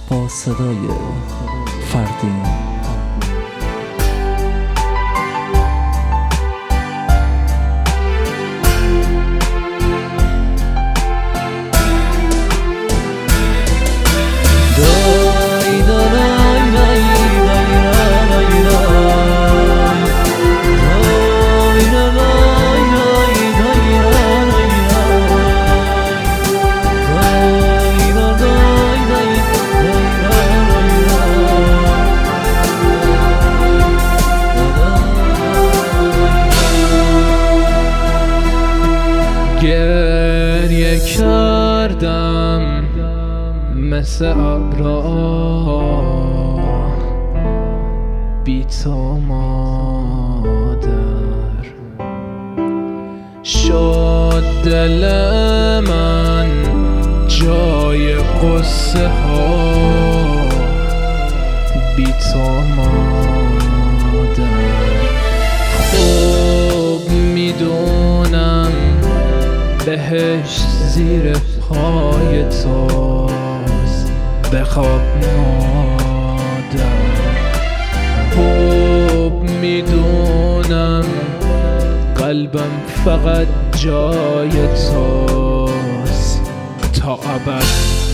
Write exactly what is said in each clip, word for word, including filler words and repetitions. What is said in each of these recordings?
با صدای فردین. گریه کردم مثل ابرها بی تو مادر، شد دل من جای قصه ها بی تو مادر. خوب میدونم بهشت زیر پای توست، بخواب مادر. خوب میدونم قلبم فقط جای توست تا ابد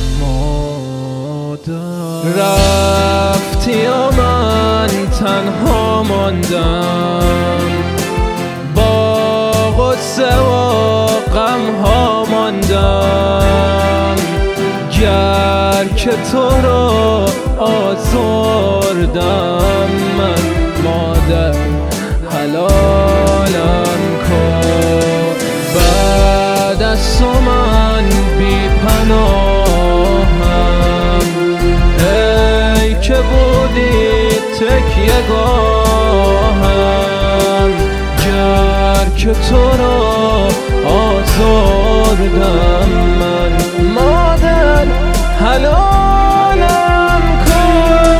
مادر. رفتی و من تنها ماندم، با غصه و غم ها ماندم. گر که تو رو آزردم من مادر، حلالم کن. بعد از تو من بی پناهم، ای که بودی تکیه گاهم. گر که تو رو آزردم من مادر، حلالم کن.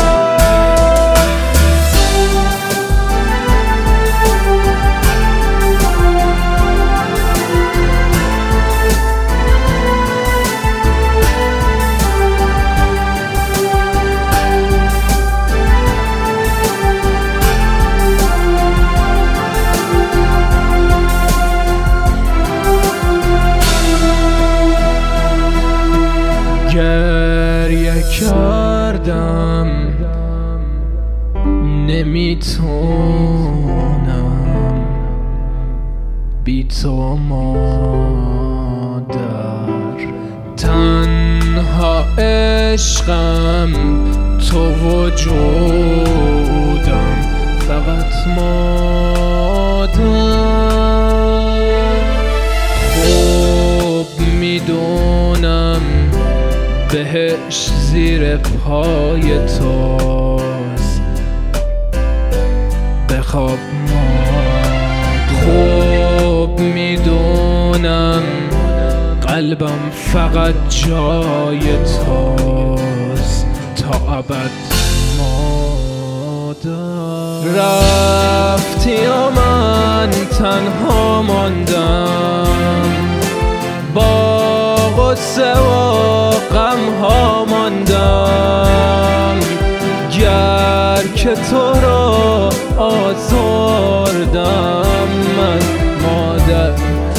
گریه کردم نمیتونم بی تو مادر. تنها عشقم تو وجودم فقط مادر. خوب میدونم بهشت زیر پای توست، بخواب مادر. خوب میدونم قلبم فقط جای توست تا ابد مادر. رفتی و من تنها ماندم، با غصه و غم ها ماندم. گر که تو رو آزردم من مادر،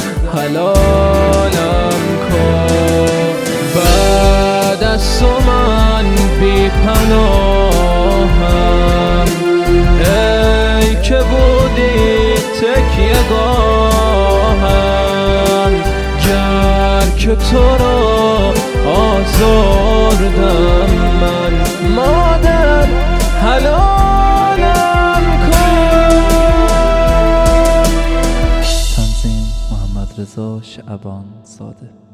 حلالم کن. بعد از تو من بی پناهم، ای که بودی تکیه گاهم. گر که تو رو آزردم من مادر، حلالم کن. تنظیم محمد رضا شعبان زاده.